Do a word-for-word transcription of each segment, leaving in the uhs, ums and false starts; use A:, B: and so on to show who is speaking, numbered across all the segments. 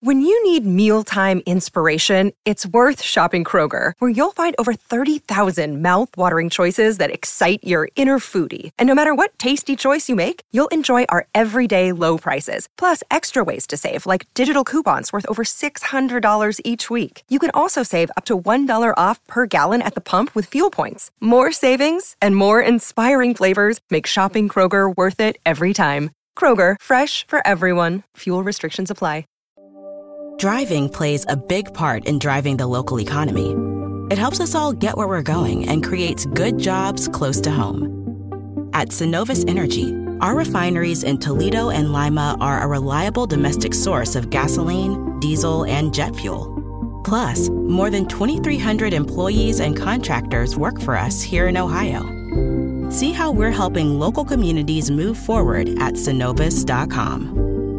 A: When you need mealtime inspiration, it's worth shopping Kroger, where you'll find over thirty thousand mouth-watering choices that excite your inner foodie. And no matter what tasty choice you make, you'll enjoy our everyday low prices, plus extra ways to save, like digital coupons worth over six hundred dollars each week. You can also save up to one dollar off per gallon at the pump with fuel points. More savings and more inspiring flavors make shopping Kroger worth it every time. Kroger, fresh for everyone. Fuel restrictions apply.
B: Driving plays a big part in driving the local economy. It helps us all get where we're going and creates good jobs close to home. At Synovus Energy, our refineries in Toledo and Lima are a reliable domestic source of gasoline, diesel, and jet fuel. Plus, more than twenty-three hundred employees and contractors work for us here in Ohio. See how we're helping local communities move forward at Synovus dot com.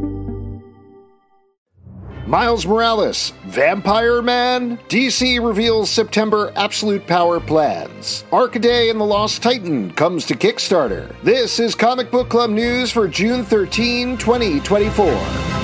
C: Miles Morales, Vampire Man? D C reveals September Absolute Power plans. Arcaday and the Lost Titan comes to Kickstarter. This is Comic Book Club news for June thirteenth, twenty twenty-four.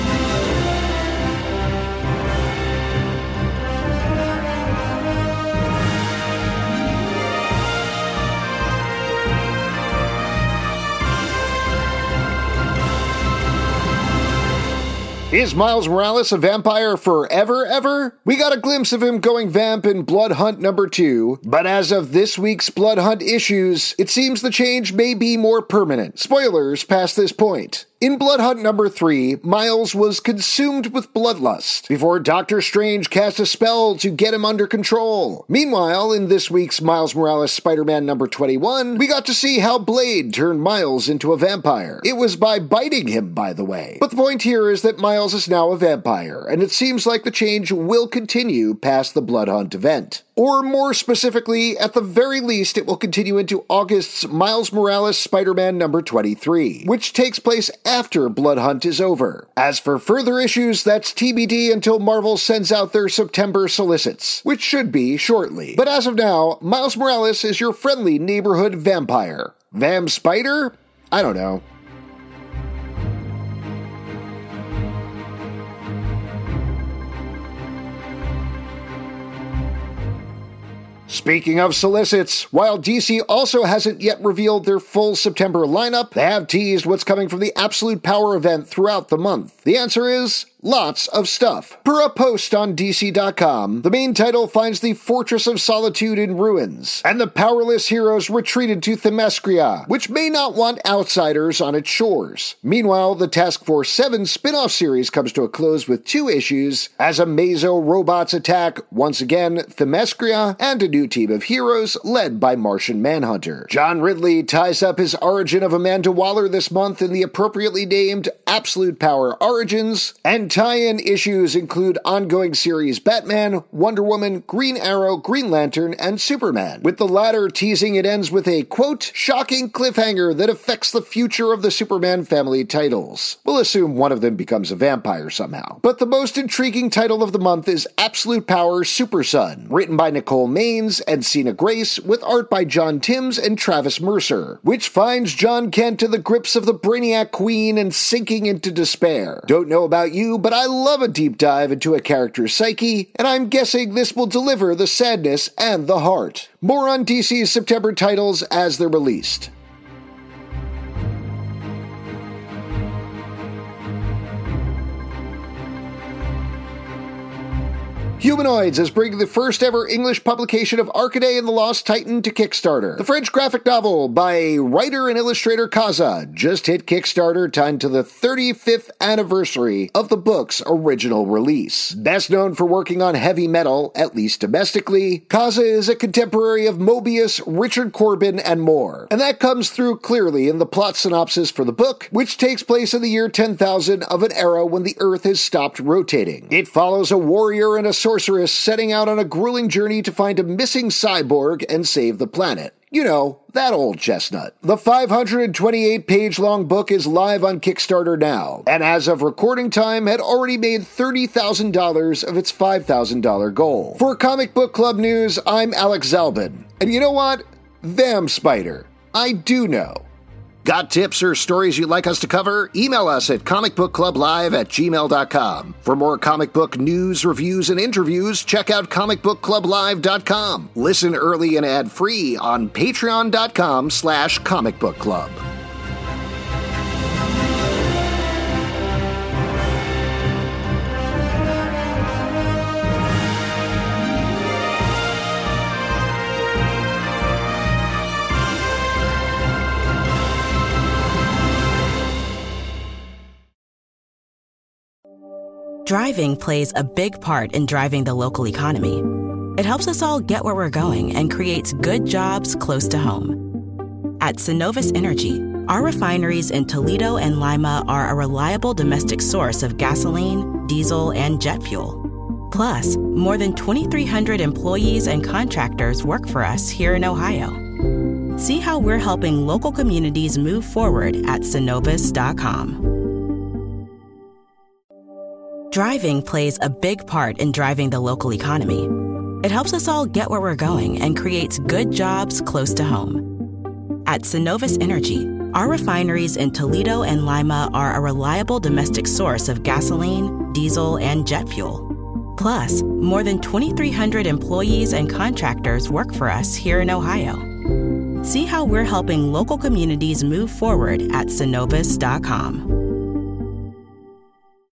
C: Is Miles Morales a vampire forever, ever? We got a glimpse of him going vamp in Blood Hunt number two, but as of this week's Blood Hunt issues, it seems the change may be more permanent. Spoilers past this point. In Blood Hunt number three, Miles was consumed with bloodlust before Doctor Strange cast a spell to get him under control. Meanwhile, in this week's Miles Morales Spider-Man number twenty-one, we got to see how Blade turned Miles into a vampire. It was by biting him, by the way. But the point here is that Miles is now a vampire, and it seems like the change will continue past the Blood Hunt event. Or more specifically, at the very least, it will continue into August's Miles Morales Spider-Man number twenty-three, which takes place after Blood Hunt is over. As for further issues, that's T B D until Marvel sends out their September solicits, which should be shortly. But as of now, Miles Morales is your friendly neighborhood vampire. Vam Spider? I don't know. Speaking of solicits, while D C also hasn't yet revealed their full September lineup, they have teased what's coming from the Absolute Power event throughout the month. The answer is lots of stuff. Per a post on D C dot com, the main title finds the Fortress of Solitude in ruins, and the powerless heroes retreated to Themyscira, which may not want outsiders on its shores. Meanwhile, the Task Force seven spin-off series comes to a close with two issues, as a Mazo robots attack, once again, Themyscira, and a new team of heroes led by Martian Manhunter. John Ridley ties up his origin of Amanda Waller this month in the appropriately named Absolute Power Origins, and tie-in issues include ongoing series Batman, Wonder Woman, Green Arrow, Green Lantern, and Superman, with the latter teasing it ends with a, quote, shocking cliffhanger that affects the future of the Superman family titles. We'll assume one of them becomes a vampire somehow. But the most intriguing title of the month is Absolute Power Super Son, written by Nicole Maines and Sina Grace, with art by John Timms and Travis Mercer, which finds John Kent in the grips of the Brainiac Queen and sinking into despair. Don't know about you, but I love a deep dive into a character's psyche, and I'm guessing this will deliver the sadness and the heart. More on D C's September titles as they're released. Humanoids is bringing the first ever English publication of Arcaday and the Lost Titan to Kickstarter. The French graphic novel by writer and illustrator Kaza just hit Kickstarter, timed to the thirty-fifth anniversary of the book's original release. Best known for working on heavy metal, at least domestically, Kaza is a contemporary of Mobius, Richard Corbin, and more. And that comes through clearly in the plot synopsis for the book, which takes place in the year ten thousand of an era when the Earth has stopped rotating. It follows a warrior and a sorceress setting out on a grueling journey to find a missing cyborg and save the planet. You know, that old chestnut. The five hundred twenty-eight page long book is live on Kickstarter now, and as of recording time had already made thirty thousand dollars of its five thousand dollars goal. For Comic Book Club News, I'm Alex Zalbin. And you know what? Vam Spider. I do know. Got tips or stories you'd like us to cover? Email us at comic book club live at gmail dot com. For more comic book news, reviews, and interviews, check out comic book club live dot com. Listen early and ad-free on patreon dot com slash comic book club.
B: Driving plays a big part in driving the local economy. It helps us all get where we're going and creates good jobs close to home. At Synovus Energy, our refineries in Toledo and Lima are a reliable domestic source of gasoline, diesel, and jet fuel. Plus, more than twenty-three hundred employees and contractors work for us here in Ohio. See how we're helping local communities move forward at synovus dot com. Driving plays a big part in driving the local economy. It helps us all get where we're going and creates good jobs close to home. At Synovus Energy, our refineries in Toledo and Lima are a reliable domestic source of gasoline, diesel, and jet fuel. Plus, more than twenty-three hundred employees and contractors work for us here in Ohio. See how we're helping local communities move forward at synovus dot com.